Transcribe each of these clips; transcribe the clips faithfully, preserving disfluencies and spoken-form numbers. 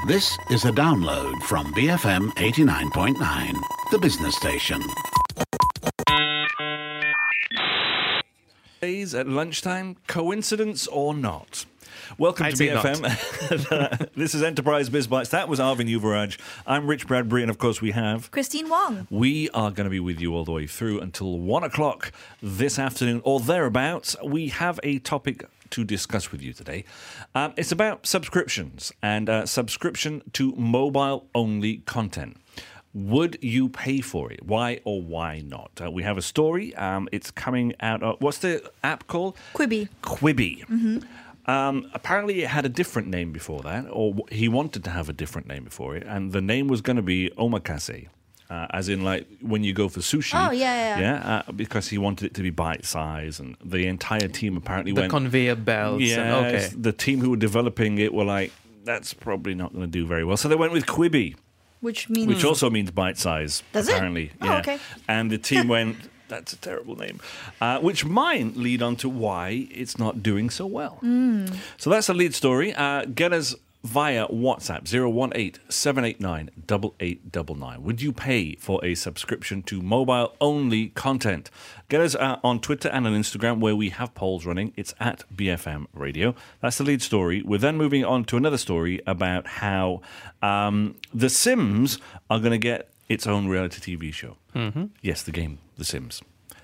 This is a download from B F M eighty-nine point nine, the business station. Days at lunchtime, coincidence or not? Welcome I'd to say B F M. This is Enterprise Biz Bites. That was Arvin Yuvaraj. I'm Rich Bradbury, and of course we have... Christine Wong. We are going to be with you all the way through until one o'clock this afternoon, or thereabouts. We have a topic to discuss with you today. Um, it's about subscriptions and uh, subscription to mobile-only content. Would you pay for it? Why or why not? Uh, we have a story. Um, it's coming out of... What's the app called? Quibi. Quibi. Mm-hmm. Um, apparently it had a different name before that, or he wanted to have a different name before it, and the name was going to be Omakase. Uh, as in, like, when you go for sushi. Oh, yeah, yeah. Yeah, uh, because he wanted it to be bite-sized, and the entire team apparently The went... conveyor belts. Yeah, and, okay. the team who were developing it were like, that's probably not going to do very well. So they went with Quibi, Which means... which also means bite-size, Does it? apparently. Oh, yeah. okay. And the team went, that's a terrible name, uh, which might lead on to why it's not doing so well. Mm. So that's the lead story. Uh, get us via WhatsApp, zero one eight, seven eight nine, eight eight nine nine. Would you pay for a subscription to mobile-only content? Get us uh, on Twitter and on Instagram, where we have polls running. It's at B F M Radio. That's the lead story. We're then moving on to another story about how um, The Sims are going to get its own reality T V show. Mm-hmm. Yes, the game, The Sims.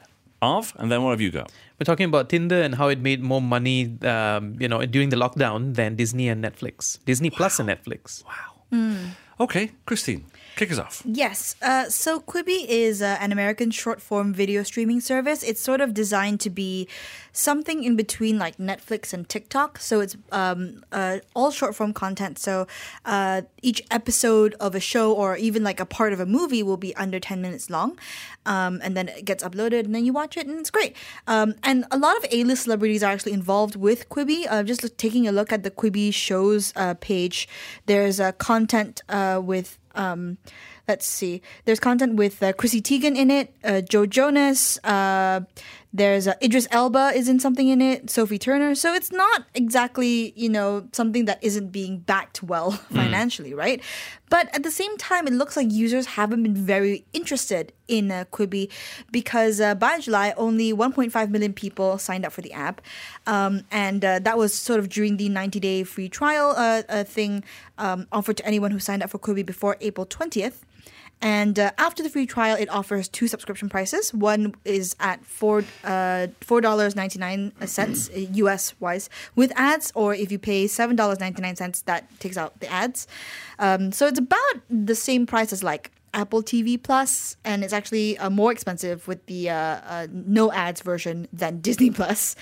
Arv, and then what have you got? We're talking about Tinder and how it made more money, um, you know, during the lockdown than Disney and Netflix. Disney wow. Plus and Netflix. Wow. Mm. Okay, Christine, kick us off. Yes. Uh, so Quibi is uh, an American short-form video streaming service. It's sort of designed to be something in between like Netflix and TikTok. So it's um, uh, all short-form content. So uh, each episode of a show or even like a part of a movie will be under ten minutes long. Um, and then it gets uploaded and then you watch it and it's great. Um, and a lot of A-list celebrities are actually involved with Quibi. Uh, just look, taking a look at the Quibi shows uh, page, there's uh, content uh, with... Um, let's see. There's content with uh, Chrissy Teigen in it, uh, Joe Jonas. Uh, there's uh, Idris Elba is in something in it, Sophie Turner. So it's not exactly, you know, something that isn't being backed well financially, mm. right? But at the same time, it looks like users haven't been very interested in uh, Quibi because uh, by July, only one point five million people signed up for the app. Um, and uh, that was sort of during the ninety-day free trial uh, uh, thing um, offered to anyone who signed up for Quibi before April twentieth. And uh, after the free trial, it offers two subscription prices. One is at four uh, four dollars ninety nine cents U S wise with ads, or if you pay seven dollars ninety nine cents, that takes out the ads. Um, so it's about the same price as like Apple T V Plus, and it's actually uh, more expensive with the uh, uh, no ads version than Disney Plus.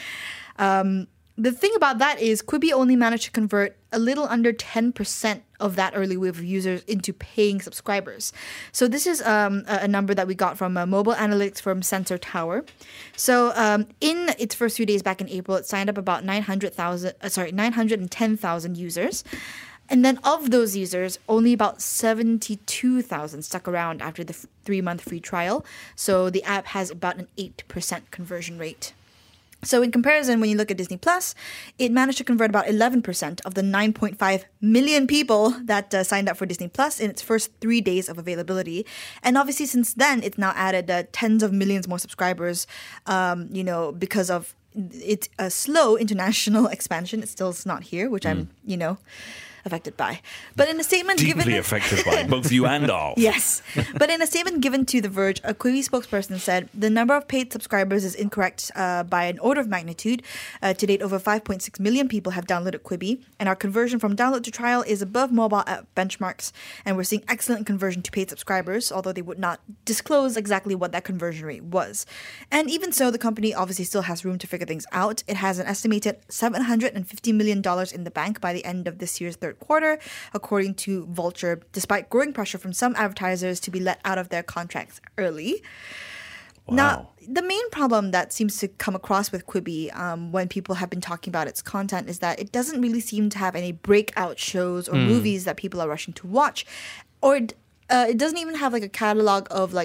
Um, The thing about that is Quibi only managed to convert a little under ten percent of that early wave of users into paying subscribers. So this is um, a, a number that we got from a mobile analytics firm Sensor Tower. So um, in its first few days back in April, it signed up about nine hundred thousand, uh, sorry, nine hundred ten thousand users. And then of those users, only about seventy-two thousand stuck around after the f- three-month free trial. So the app has about an eight percent conversion rate. So in comparison, when you look at Disney Plus, it managed to convert about eleven percent of the nine point five million people that uh, signed up for Disney Plus in its first three days of availability. And obviously since then, it's now added uh, tens of millions more subscribers, um, you know, because of its uh, slow international expansion. It still is not here, which mm. I'm, you know... affected by. But in a statement Deeply given... affected by, both you and all. Yes. But in a statement given to The Verge, a Quibi spokesperson said the number of paid subscribers is incorrect uh, by an order of magnitude. Uh, to date, over five point six million people have downloaded Quibi, and our conversion from download to trial is above mobile app benchmarks, and we're seeing excellent conversion to paid subscribers, although they would not disclose exactly what that conversion rate was. And even so, the company obviously still has room to figure things out. It has an estimated seven hundred fifty million dollars in the bank by the end of this year's third quarter, according to Vulture, despite growing pressure from some advertisers to be let out of their contracts early. Wow. Now, the main problem that seems to come across with Quibi um, when people have been talking about its content is that it doesn't really seem to have any breakout shows or mm. movies that people are rushing to watch. Or uh, it doesn't even have like a catalog of like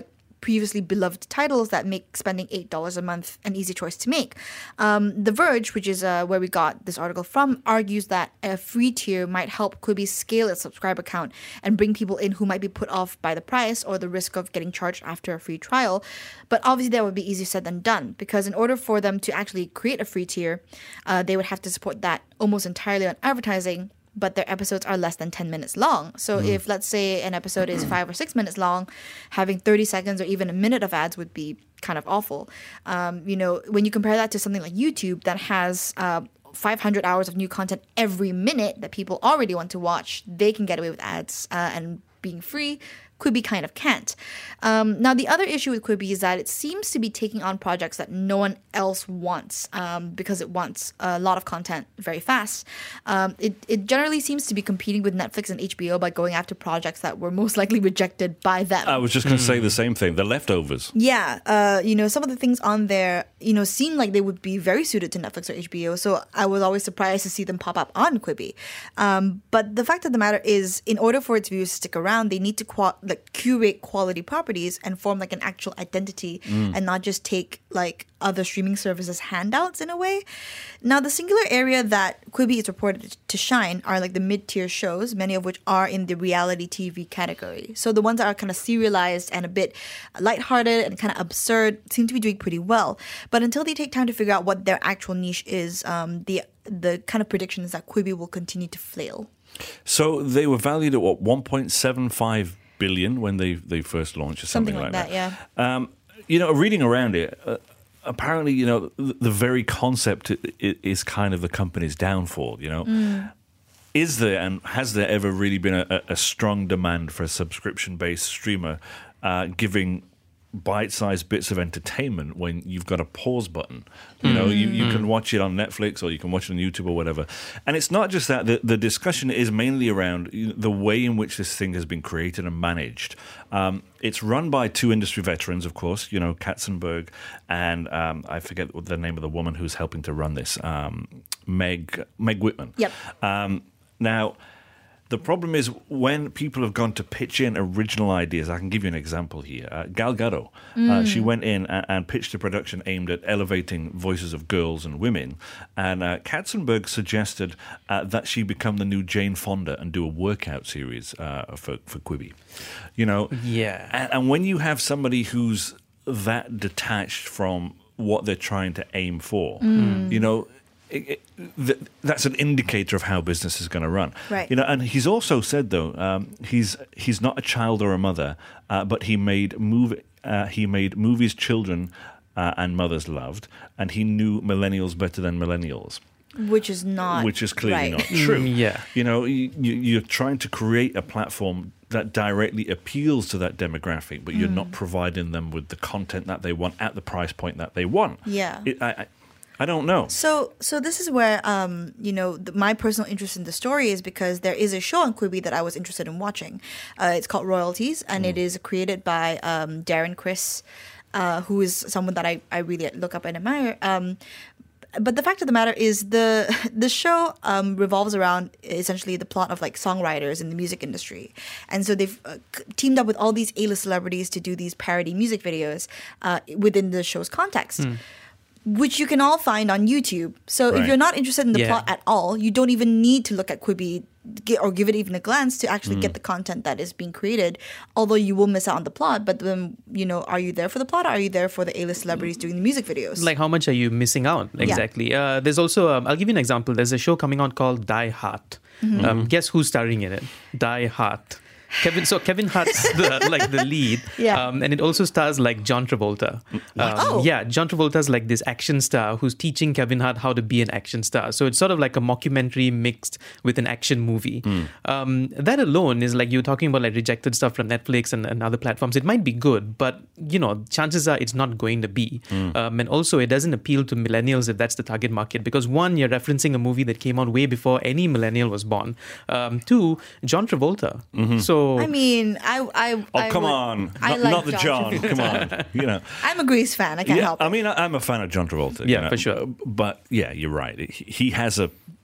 previously beloved titles that make spending eight dollars a month an easy choice to make. Um, the Verge, which is uh, where we got this article from, argues that a free tier might help Quibi scale its subscriber count and bring people in who might be put off by the price or the risk of getting charged after a free trial. But obviously that would be easier said than done, because in order for them to actually create a free tier, uh, they would have to support that almost entirely on advertising, but their episodes are less than ten minutes long. So mm. if, let's say, an episode is five or six minutes long, having thirty seconds or even a minute of ads would be kind of awful. Um, you know, when you compare that to something like YouTube that has uh, five hundred hours of new content every minute that people already want to watch, they can get away with ads uh, and being free. Quibi kind of can't. Um, now, the other issue with Quibi is that it seems to be taking on projects that no one else wants um, because it wants a lot of content very fast. Um, it, it generally seems to be competing with Netflix and H B O by going after projects that were most likely rejected by them. I was just going to say the same thing, the leftovers. Yeah. Uh, you know, some of the things on there, you know, seem like they would be very suited to Netflix or H B O. So I was always surprised to see them pop up on Quibi. Um, but the fact of the matter is, in order for its viewers to stick around, they need to qual- like curate quality properties and form like an actual identity mm. and not just take like other streaming services handouts in a way. Now, the singular area that Quibi is reported to shine are like the mid-tier shows, many of which are in the reality T V category. So the ones that are kind of serialized and a bit lighthearted and kind of absurd seem to be doing pretty well. But until they take time to figure out what their actual niche is, um, the the kind of prediction is that Quibi will continue to flail. So they were valued at what, one point seven five billion when they, they first launched, or something, something like, like that. that. Yeah. Um, you know, reading around it, uh, apparently, you know, the, the very concept is kind of the company's downfall. You know, mm. is there and has there ever really been a, a strong demand for a subscription-based streamer uh, giving bite-sized bits of entertainment when you've got a pause button? You know, mm. you, you can watch it on Netflix or you can watch it on YouTube or whatever. And it's not just that. The, the discussion is mainly around the way in which this thing has been created and managed. Um, it's run by two industry veterans, of course, you know, Katzenberg and um, I forget the name of the woman who's helping to run this, um, Meg, Meg Whitman. Yep. Um, now, the problem is when people have gone to pitch in original ideas. I can give you an example here. Uh, Gal Gadot, mm. uh, she went in and, and pitched a production aimed at elevating voices of girls and women. And uh, Katzenberg suggested uh, that she become the new Jane Fonda and do a workout series uh, for, for Quibi. You know? Yeah. And, and when you have somebody who's that detached from what they're trying to aim for, mm. you know, It, it, th- that's an indicator of how business is going to run, right? You know, and he's also said though um, he's he's not a child or a mother, uh, but he made move uh, he made movies children uh, and mothers loved, and he knew millennials better than millennials, which is not which is clearly right. not true. Mm, yeah, you know, you, you're trying to create a platform that directly appeals to that demographic, but you're mm. not providing them with the content that they want at the price point that they want. Yeah. It, I, I, I don't know. So, so this is where, um, you know, the, my personal interest in the story is because there is a show on Quibi that I was interested in watching. Uh, it's called Royalties, and mm. it is created by um, Darren Criss, uh, who is someone that I, I really look up and admire. Um, but the fact of the matter is the the show um, revolves around essentially the plot of like songwriters in the music industry. And so they've uh, teamed up with all these A-list celebrities to do these parody music videos uh, within the show's context. Mm. Which you can all find on YouTube. So right. if you're not interested in the yeah. plot at all, you don't even need to look at Quibi or give it even a glance to actually mm. get the content that is being created. Although you will miss out on the plot, but then, you know, are you there for the plot or are you there for the A-list celebrities doing the music videos? Like, how much are you missing out? Exactly. Yeah. Uh, there's also, um, I'll give you an example. There's a show coming on called Die Hard. Mm-hmm. Um, guess who's starring in it? Die Hard. Kevin, so Kevin Hart's the, like the lead, yeah. um, and it also stars like John Travolta. Um, oh. Yeah, John Travolta's like this action star who's teaching Kevin Hart how to be an action star. So it's sort of like a mockumentary mixed with an action movie. Mm. Um, that alone is like, you're talking about like rejected stuff from Netflix and, and other platforms. It might be good, but you know, chances are it's not going to be. Mm. Um, and also, it doesn't appeal to millennials if that's the target market, because one, you're referencing a movie that came out way before any millennial was born. Um, two, John Travolta. Mm-hmm. So. I mean, I, I, oh I come would, on, I not, like not the John. John. Come on, you know. I'm a Grease fan. I can't yeah, help I it. mean, I'm a fan of John Travolta. Yeah, you know? for sure. But yeah, you're right. He has a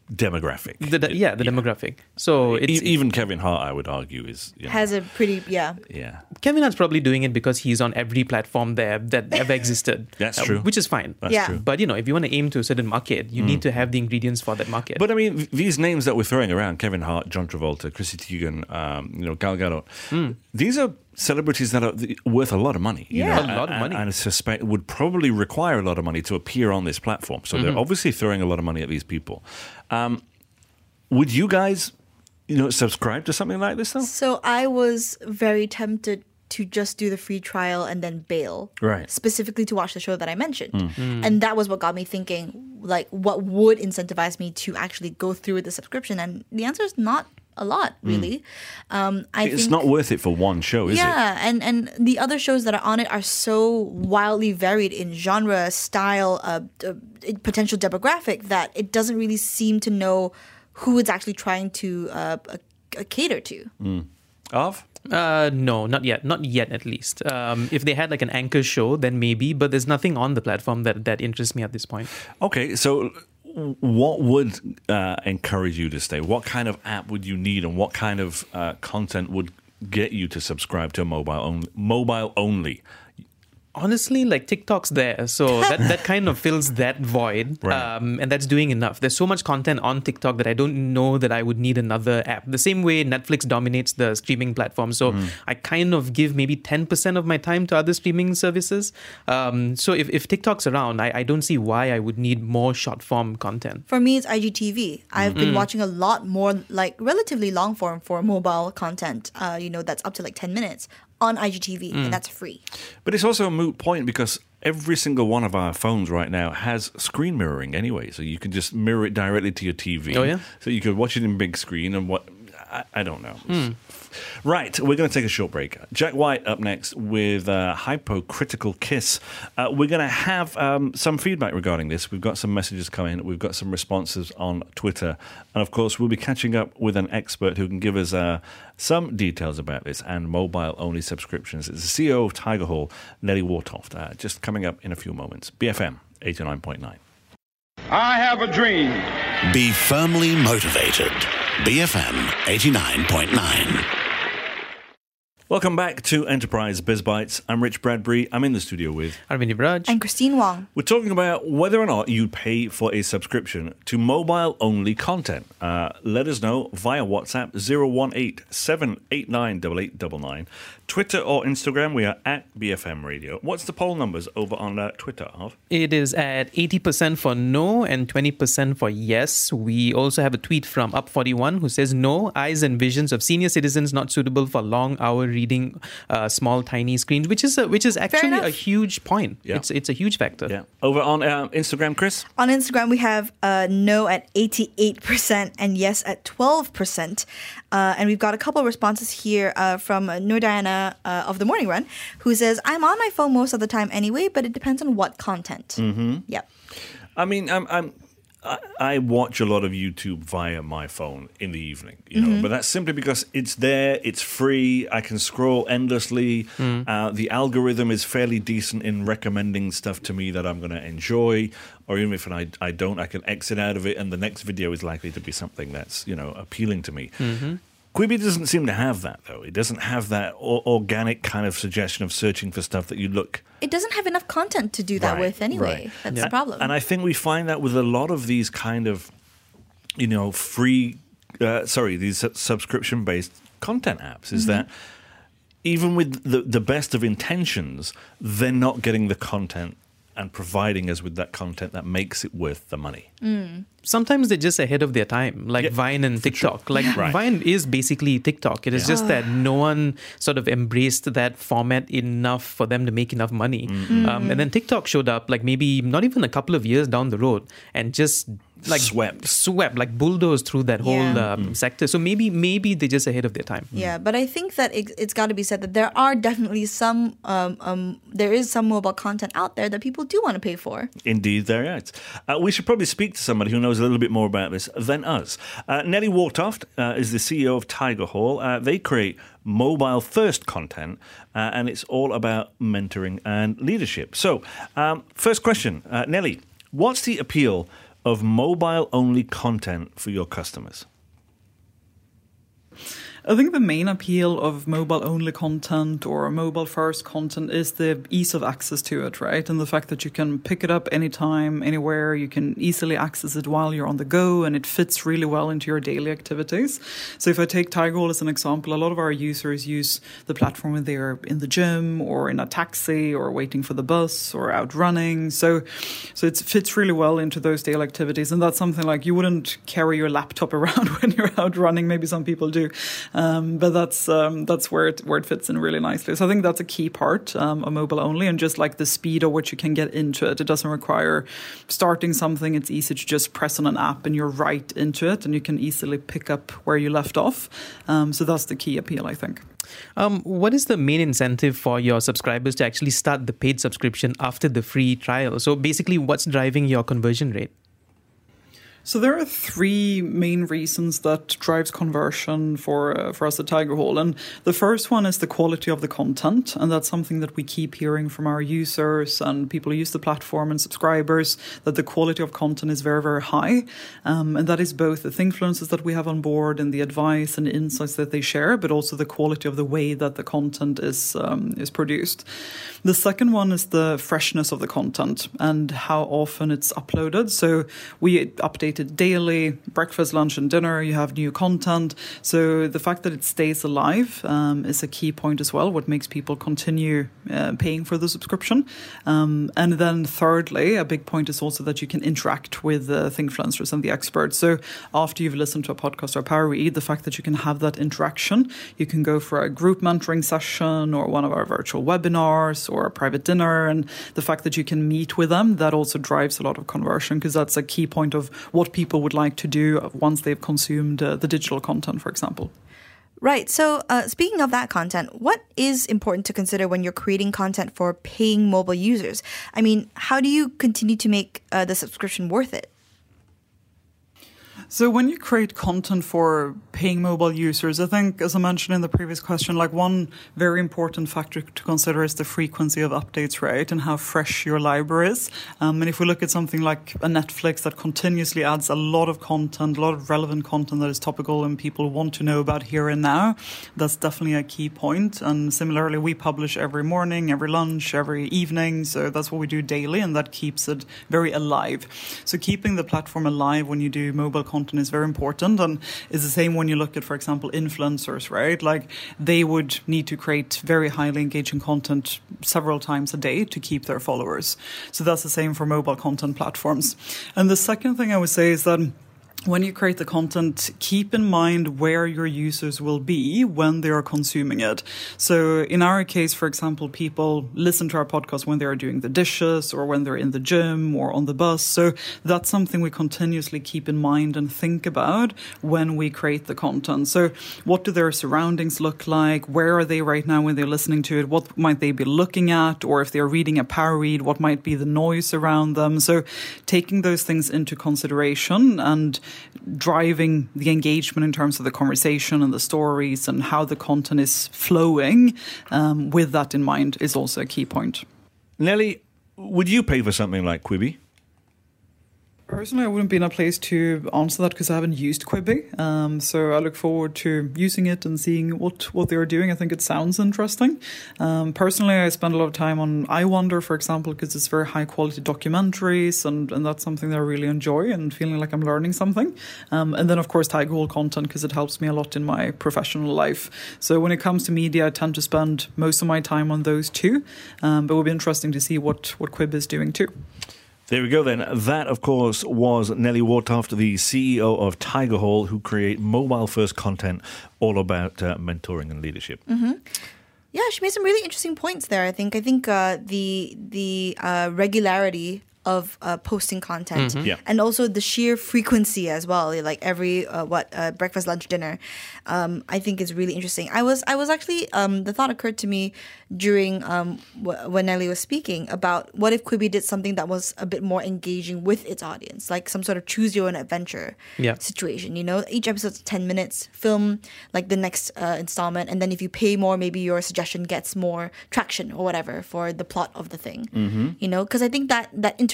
demographic. The, the, yeah, the demographic. So E- it's even Kevin Hart, I would argue, is you know, Has a pretty, yeah. yeah. Kevin Hart's probably doing it because he's on every platform there that ever existed. That's uh, true. Which is fine. That's Yeah. true. But you know, if you want to aim to a certain market, you need to have the ingredients for that market. But I mean, th- these names that we're throwing around, Kevin Hart, John Travolta, Chrissy Teigen, um, you know, Gal Gadot, these are celebrities that are th- worth a lot of money. You Yeah. know, A lot of and- money. And I suspect would probably require a lot of money to appear on this platform. So they're obviously throwing a lot of money at these people. Um, would you guys, you know, subscribe to something like this though? So I was very tempted to just do the free trial and then bail. Right. Specifically to watch the show that I mentioned. And that was what got me thinking, like, what would incentivize me to actually go through with the subscription? And the answer is not a lot, really. Um, I It's think, not worth it for one show, is it? yeah, and, and the other shows that are on it are so wildly varied in genre, style, uh, uh, potential demographic that it doesn't really seem to know who it's actually trying to uh, uh, cater to. Of? Uh, no, not yet. Not yet, at least. Um, if they had like an anchor show, then maybe. But there's nothing on the platform that, that interests me at this point. Okay, so what would uh, encourage you to stay? What kind of app would you need, and what kind of uh, content would get you to subscribe to a mobile only? Mobile only. Honestly, like TikTok's there, so that, that kind of fills that void, Right. um, and that's doing enough. There's so much content on TikTok that I don't know that I would need another app. The same way Netflix dominates the streaming platform, so I kind of give maybe ten percent of my time to other streaming services. Um, so if, if TikTok's around, I, I don't see why I would need more short form content. For me, it's I G T V. I've been watching a lot more, like, relatively long form for mobile content, uh, you know, that's up to like ten minutes on I G T V, and that's free. But it's also a moot point because every single one of our phones right now has screen mirroring anyway. So you can just mirror it directly to your T V. Oh, yeah? So you could watch it in big screen and what... I, I don't know. Right, we're going to take a short break. Jack White up next with uh, Hypocritical Kiss. Uh, we're going to have um, some feedback regarding this. We've got some messages coming. We've got some responses on Twitter. And of course, we'll be catching up with an expert who can give us uh, some details about this and mobile-only subscriptions. It's the C E O of Tiger Hall, Nelly Wartoft, uh, just coming up in a few moments. B F M eighty-nine point nine. I have a dream. Be firmly motivated. B F M eighty-nine point nine. Welcome back to Enterprise Biz Bites. I'm Rich Bradbury. I'm in the studio with... Arvind Raj. And Christine Wong. We're talking about whether or not you pay for a subscription to mobile-only content. Uh, let us know via WhatsApp zero one eight, seven eight nine, eight eight nine nine. Twitter or Instagram, we are at B F M Radio. What's the poll numbers over on uh, Twitter, Arv? It is at eighty percent for no and twenty percent for yes. We also have a tweet from Up forty-one who says no, eyes and visions of senior citizens not suitable for long hour reading uh, small tiny screens, which is a, which is actually enough. a huge point. Yeah. It's it's a huge factor. Yeah. Over on uh, Instagram, Chris? On Instagram, we have uh, no at eighty-eight percent and yes at twelve percent. Uh, and we've got a couple of responses here uh, from uh, Nur Diana uh, of The Morning Run, who says, I'm on my phone most of the time anyway, but it depends on what content. Mm-hmm. Yep. I mean, I'm, I'm, I, I watch a lot of YouTube via my phone in the evening, you know, but that's simply because it's there, it's free, I can scroll endlessly. Uh, the algorithm is fairly decent in recommending stuff to me that I'm going to enjoy, or even if I, I don't, I can exit out of it, and the next video is likely to be something that's, you know, appealing to me. Quibi doesn't seem to have that, though. It doesn't have that o- organic kind of suggestion of searching for stuff that you look... It doesn't have enough content to do that Right, with anyway. right. That's Yeah. the problem. And I think we find that with a lot of these kind of, you know, free, uh, sorry, these su- subscription-based content apps is that even with the, the best of intentions, they're not getting the content and providing us with that content that makes it worth the money. Sometimes they're just ahead of their time, like Yeah, Vine and TikTok. Like Right. Vine is basically TikTok. It is just that no one sort of embraced that format enough for them to make enough money. Um, and then TikTok showed up, like maybe not even a couple of years down the road, and just like Swept. swept, like bulldozed through that whole Yeah. um, sector. So maybe maybe they're just ahead of their time. Yeah, but I think that it, it's got to be said that there are definitely some, um, um, there is some mobile content out there that people do want to pay for. Indeed, there is. Uh, we should probably speak to somebody who knows a little bit more about this than us. Uh, Nelly Wartoft uh, is the C E O of Tiger Hall. Uh, they create mobile-first content, uh, and it's all about mentoring and leadership. So, um, first question, uh, Nelly, what's the appeal of mobile-only content for your customers? I think the main appeal of mobile-only content or mobile-first content is the ease of access to it, right? And the fact that you can pick it up anytime, anywhere. You can easily access it while you're on the go, and it fits really well into your daily activities. So if I take Tigerhole as an example, a lot of our users use the platform when they're in the gym or in a taxi or waiting for the bus or out running. So, so it fits really well into those daily activities. And that's something like you wouldn't carry your laptop around when you're out running. Maybe some people do. Um, but that's um, that's where it where it fits in really nicely. So I think that's a key part um, of mobile only, and just like the speed at which you can get into it. It doesn't require starting something. It's easy to just press on an app and you're right into it, and you can easily pick up where you left off. Um, so that's the key appeal, I think. Um, what is the main incentive for your subscribers to actually start the paid subscription after the free trial? So basically, what's driving your conversion rate? So there are three main reasons that drives conversion for uh, for us at Tigerhole. And the first one is the quality of the content. And that's something that we keep hearing from our users and people who use the platform and subscribers, that the quality of content is very, very high. Um, and that is both the influencers that we have on board and the advice and insights that they share, but also the quality of the way that the content is um, is produced. The second one is the freshness of the content and how often it's uploaded. So we update it daily, breakfast, lunch, and dinner. You have new content. So the fact that it stays alive um, is a key point as well, what makes people continue uh, paying for the subscription. Um, and then thirdly, a big point is also that you can interact with the influencers and the experts. So after you've listened to a podcast or a power read, the fact that you can have that interaction, you can go for a group mentoring session or one of our virtual webinars or a private dinner. And the fact that you can meet with them, that also drives a lot of conversion, because that's a key point of what people would like to do once they've consumed uh, the digital content, for example. Right. So uh, speaking of that content, what is important to consider when you're creating content for paying mobile users? I mean, how do you continue to make uh, the subscription worth it? So when you create content for paying mobile users, I think, as I mentioned in the previous question, like one very important factor to consider is the frequency of updates, right? And how fresh your library is. Um, and if we look at something like a Netflix that continuously adds a lot of content, a lot of relevant content that is topical and people want to know about here and now, that's definitely a key point. And similarly, we publish every morning, every lunch, every evening. So that's what we do daily, and that keeps it very alive. So keeping the platform alive when you do mobile content Content is very important, and it's the same when you look at, for example, influencers, right? Like they would need to create very highly engaging content several times a day to keep their followers. So that's the same for mobile content platforms. And the second thing I would say is that when you create the content, keep in mind where your users will be when they are consuming it. So in our case, for example, people listen to our podcast when they are doing the dishes or when they're in the gym or on the bus. So that's something we continuously keep in mind and think about when we create the content. So what do their surroundings look like? Where are they right now when they're listening to it? What might they be looking at? Or if they're reading a power read, what might be the noise around them? So taking those things into consideration and driving the engagement in terms of the conversation and the stories and how the content is flowing, um, with that in mind, is also a key point. Nelly, would you pay for something like Quibi? Personally, I wouldn't be in a place to answer that because I haven't used Quibi. Um, so I look forward to using it and seeing what, what they're doing. I think it sounds interesting. Um, personally, I spend a lot of time on I Wonder, for example, because it's very high quality documentaries, and, and that's something that I really enjoy and feeling like I'm learning something. Um, and then, of course, Tigerhole content, because it helps me a lot in my professional life. So when it comes to media, I tend to spend most of my time on those two. Um, but it will be interesting to see what, what Quibi is doing too. There we go then. That, of course, was Nelly Wartoft, the C E O of Tigerhole, who create mobile-first content all about uh, mentoring and leadership. Mm-hmm. Yeah, she made some really interesting points there, I think. I think uh, the the uh, regularity of uh, posting content, Mm-hmm. Yeah. and also the sheer frequency as well, like every uh, what uh, breakfast, lunch, dinner, um, I think is really interesting. I was I was actually um, the thought occurred to me during um, w- when Nelly was speaking about what if Quibi did something that was a bit more engaging with its audience, like some sort of choose your own adventure Yeah. situation. You know, each episode's ten minutes. Film like the next uh, installment, and then if you pay more, maybe your suggestion gets more traction or whatever for the plot of the thing. Mm-hmm. You know, because I think that that interaction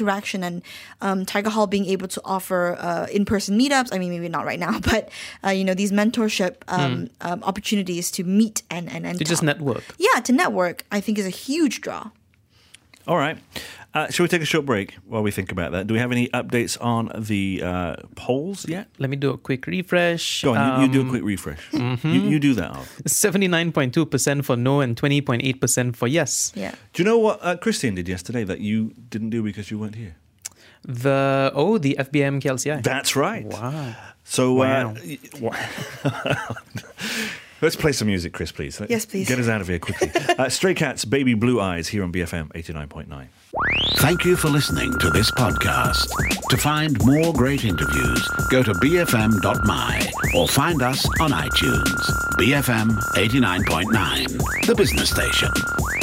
interaction and um, Tiger Hall being able to offer uh, in-person meetups. I mean, maybe not right now, but uh, you know, these mentorship um, mm. um, opportunities to meet and and, and to talk. just network. Yeah, to network, I think is a huge draw. All right. Uh, shall we take a short break while we think about that? Do we have any updates on the uh, polls yet? Let me do a quick refresh. Go on, um, you, you do a quick refresh. Mm-hmm. You, you do that, Alf. seventy-nine point two percent for no and twenty point eight percent for yes. Yeah. Do you know what uh, Christian did yesterday that you didn't do because you weren't here? The Oh, the F B M K L C I. That's right. Wow. So, wow. Uh, let's play some music, Chris, please. Yes, please. Get us out of here quickly. uh, Stray Cats, Baby Blue Eyes, here on B F M eighty-nine point nine. Thank you for listening to this podcast. To find more great interviews, go to b f m dot m y or find us on iTunes. B F M eighty-nine point nine, the business station.